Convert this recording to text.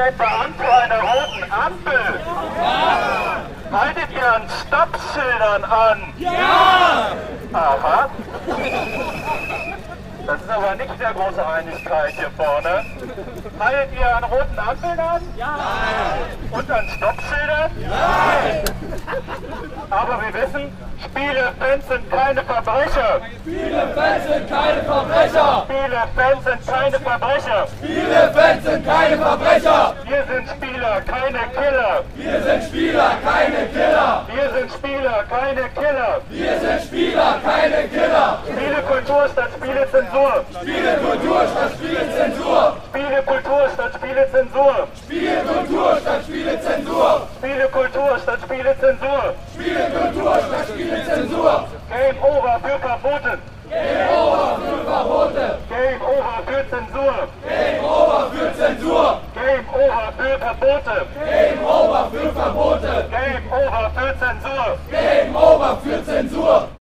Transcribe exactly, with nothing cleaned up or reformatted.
seid Beamte einer roten Ampel? Ja! Haltet ihr an Stoppschildern an? Ja! Aha. Das ist aber nicht sehr große Einigkeit hier vorne. Haltet ihr an roten Ampeln an? Ja! Und an Stoppschildern? Ja! Aber wir wissen, Spielefans sind keine Verbrecher! Spielefans sind keine Verbrecher! Spielefans sind keine Verbrecher! Spielefans sind keine Verbrecher! Wir sind Spieler, keine Killer! Wir sind Spieler, keine Killer! Wir sind Spieler, keine Killer! Wir sind Spieler, keine Killer! Spielekultur statt Spielezensur! Spielekultur statt Spielezensur! Spielekultur statt Spielezensur! Spielekultur statt Spielezensur! Spielekultur statt Spielezensur! Spielekultur statt Spielezensur! Game over für Verboten! Game over für Verbote! Game over für Zensur! Game over für Zensur! Game over für Verbote! Game over für Verbote! Game over für Zensur! Game over für Zensur!